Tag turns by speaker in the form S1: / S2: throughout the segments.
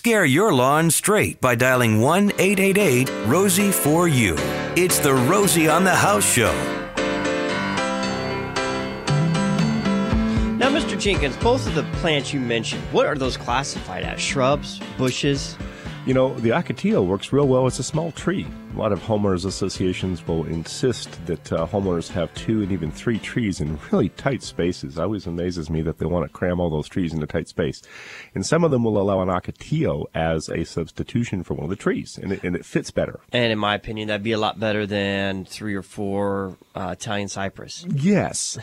S1: Scare your lawn straight by dialing 1-888-ROSIE-4U. It's the Rosie on the House Show.
S2: Now, Mr. Jenkins, both of the plants you mentioned, what are those classified as? Shrubs, bushes?
S3: You know, the Ocotillo works real well as a small tree. A lot of homeowners associations will insist that homeowners have 2 and even 3 trees in really tight spaces. It always amazes me that they want to cram all those trees into tight space. And some of them will allow an Ocotillo as a substitution for one of the trees, and it fits better.
S2: And in my opinion, that'd be a lot better than 3 or 4 Italian cypress.
S3: Yes.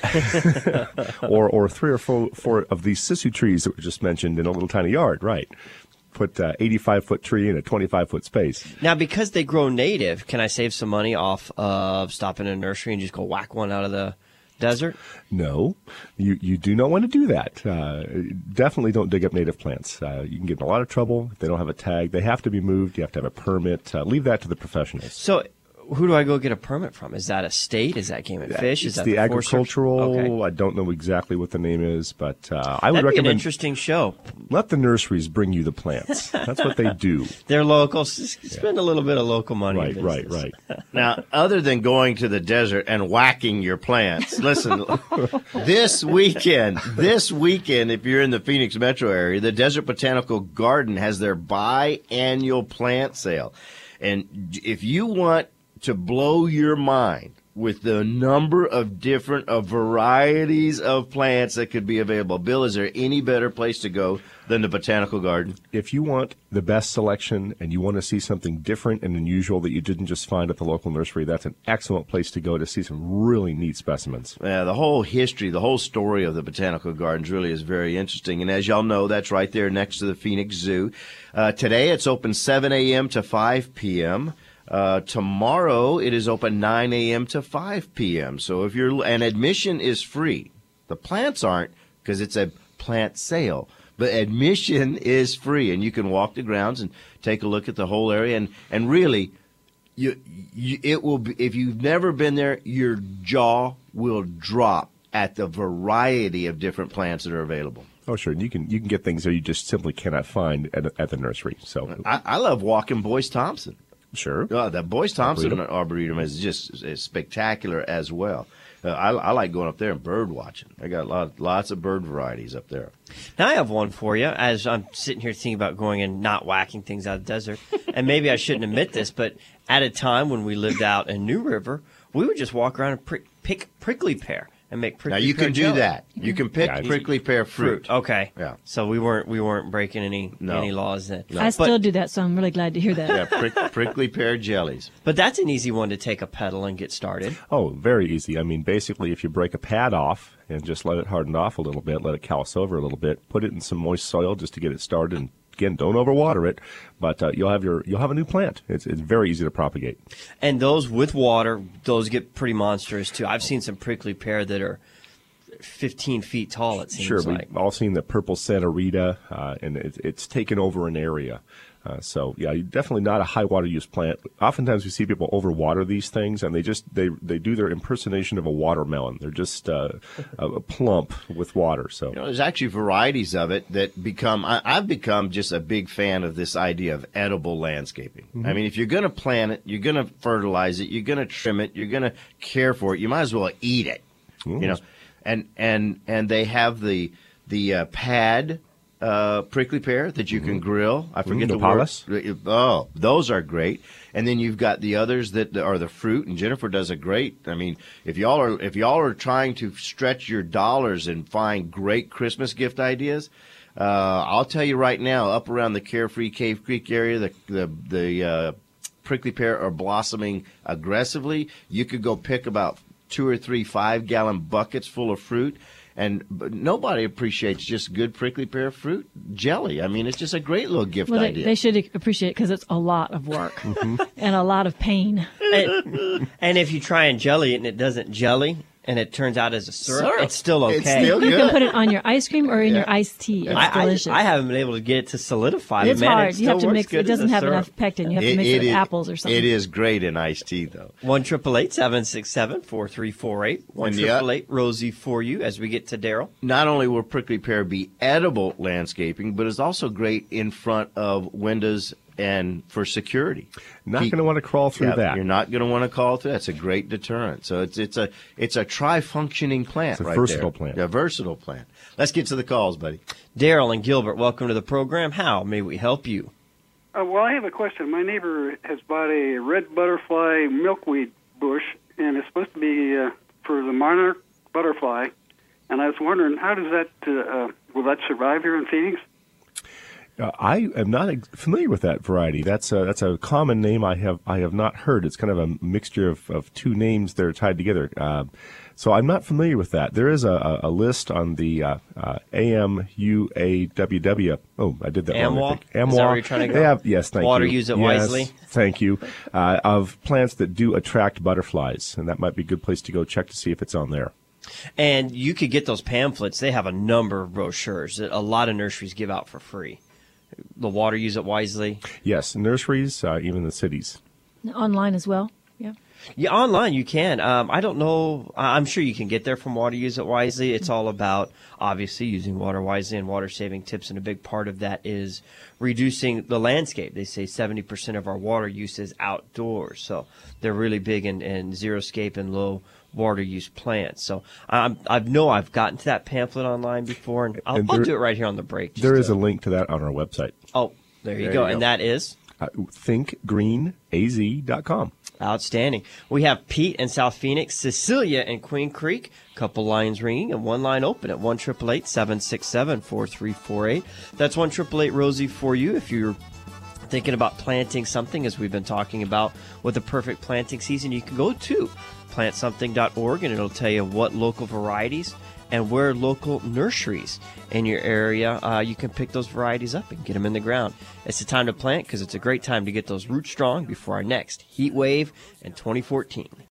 S3: or 3 or 4 of these sisu trees that were just mentioned in a little tiny yard, right. Put 85-foot tree in a 25-foot space.
S2: Now, because they grow native, can I save some money off of stopping in a nursery and just go whack one out of the desert?
S3: No, you do not want to do that. Definitely don't dig up native plants. You can get in a lot of trouble if they don't have a tag. They have to be moved. You have to have a permit. Leave that to the professionals.
S2: So who do I go get a permit from? Is that a state? Is that Game and Fish? Is
S3: It's
S2: that
S3: the
S2: Forest Service?
S3: agricultural.
S2: Okay.
S3: I don't know exactly what the name is, but I would
S2: That'd be
S3: recommend
S2: an interesting show.
S3: let the nurseries bring you the plants. That's what they do.
S2: They're local. Spend a little bit of local money. in
S3: Right.
S2: business.
S4: Now, other than going to the desert and whacking your plants, listen, this weekend, if you're in the Phoenix metro area, the Desert Botanical Garden has their biannual plant sale. And if you want to blow your mind with the number of different varieties of plants that could be available, Bill, is there any better place to go than the Botanical Garden?
S3: If you want the best selection and you want to see something different and unusual that you didn't just find at the local nursery, that's an excellent place to go to see some really neat specimens.
S4: The whole history, the whole story of the Botanical Gardens really is very interesting. And as y'all know, that's right there next to the Phoenix Zoo. Today it's open 7 a.m. to 5 p.m., tomorrow it is open 9 a.m. to 5 p.m. So and admission is free. The plants aren't, because it's a plant sale, but admission is free, and you can walk the grounds and take a look at the whole area. And really, it will be, if you've never been there, your jaw will drop at the variety of different plants that are available.
S3: Oh, sure. And you can get things that you just simply cannot find at the nursery. So
S4: I love walking Boyce Thompson.
S3: Sure.
S4: The Boyce Thompson Arboretum is just spectacular as well. I like going up there and bird watching. I got lots of bird varieties up there.
S2: Now I have one for you. As I'm sitting here thinking about going and not whacking things out of the desert, and maybe I shouldn't admit this, but at a time when we lived out in New River, we would just walk around and pick prickly pear and make prickly pear.
S4: Now you can do
S2: jelly.
S4: that. You can pick prickly pear fruit.
S2: Okay.
S4: Yeah.
S2: So we weren't breaking any laws then.
S4: No.
S5: I still do that, so I'm really glad to hear that.
S4: Yeah, prickly pear jellies.
S2: But that's an easy one to take a pedal and get started.
S3: Oh, very easy. I mean, basically, if you break a pad off and just let it harden off a little bit, let it callus over a little bit, put it in some moist soil just to get it started, and again, don't overwater it, but you'll have a new plant. It's very easy to propagate.
S2: And those with water, those get pretty monstrous too. I've seen some prickly pear that are 15 feet tall, it seems
S3: Sure,
S2: like.
S3: we've all seen the purple Santa Rita, and it's taken over an area. So, yeah, definitely not a high water use plant. Oftentimes we see people overwater these things, and they do their impersonation of a watermelon. They're just plump with water. So
S4: there's actually varieties of it that I've become just a big fan of this idea of edible landscaping. Mm-hmm. I mean, if you're going to plant it, you're going to fertilize it, you're going to trim it, you're going to care for it, you might as well eat it.
S3: Mm-hmm.
S4: And they have the pad prickly pear that you can grill. I forget the word. Oh, those are great. And then you've got the others that are the fruit. And Jennifer does a great. I mean, if y'all are trying to stretch your dollars and find great Christmas gift ideas, I'll tell you right now, up around the Carefree Cave Creek area, the prickly pear are blossoming aggressively. You could go pick about 2 or 3 5-gallon buckets full of fruit. But nobody appreciates just good prickly pear fruit jelly. I mean, it's just a great little gift idea.
S5: They should appreciate it because it's a lot of work and a lot of pain.
S2: And if you try and jelly it and it doesn't jelly, and it turns out as a syrup, it's still okay.
S4: It's still
S5: You
S4: good.
S5: can put it on your ice cream or in your iced tea. It's delicious.
S2: I haven't been able to get it to solidify.
S5: It's
S2: but man,
S5: hard.
S2: It
S5: You have to
S2: still
S5: mix.
S2: works good
S5: It doesn't
S2: as a
S5: have
S2: syrup.
S5: enough pectin. You have to mix it with apples or something.
S4: It is great in iced tea, though.
S2: 1-888-767-4348. 1-888-ROSIE for you as we get to Daryl.
S4: Not only will prickly pear be edible landscaping, but it's also great in front of windows and for security.
S3: Not going to want to crawl through that.
S4: You're not going to want to crawl through. That's a great deterrent. So it's a tri-functioning plant.
S3: It's a
S4: right
S3: versatile
S4: there.
S3: plant.
S4: A versatile plant. Let's get to the calls, buddy.
S2: Daryl and Gilbert, welcome to the program. How may we help you?
S6: Well, I have a question. My neighbor has bought a red butterfly milkweed bush, and it's supposed to be for the monarch butterfly. And I was wondering, how does that will that survive here in Phoenix?
S3: I am not familiar with that variety. That's a common name I have not heard. It's kind of a mixture of two names that are tied together. So I'm not familiar with that. There is a list on the AMUAWW. Oh, I did that wrong.
S2: AMWA?
S3: I think. AMWA.
S2: Is that where you're trying to go?
S3: They have, yes, thank
S2: Water
S3: you.
S2: use it
S3: Yes,
S2: wisely.
S3: Thank you. Of plants that do attract butterflies, and that might be a good place to go check to see if it's on there.
S2: And you could get those pamphlets. They have a number of brochures that a lot of nurseries give out for free. The Water Use It Wisely.
S3: Yes, nurseries, even the cities.
S5: Online as well. Yeah.
S2: Yeah, online you can. I don't know. I'm sure you can get there from Water Use It Wisely. It's all about, obviously, using water wisely and water-saving tips, and a big part of that is reducing the landscape. They say 70% of our water use is outdoors, so they're really big in zero-scape and low water use plants. So I've gotten to that pamphlet online before, and I'll do it right here on the break.
S3: There is a link to that on our website.
S2: Oh, there you go. And that is?
S3: thinkgreenaz.com.
S2: Outstanding. We have Pete in South Phoenix, Cecilia in Queen Creek, couple lines ringing and one line open at 1-888-767-4348. That's 1-888-ROSIE for you if you're thinking about planting something, as we've been talking about with the perfect planting season. You can go to plantsomething.org and it'll tell you what local varieties and where local nurseries in your area you can pick those varieties up and get them in the ground. It's the time to plant because it's a great time to get those roots strong before our next heat wave in 2014.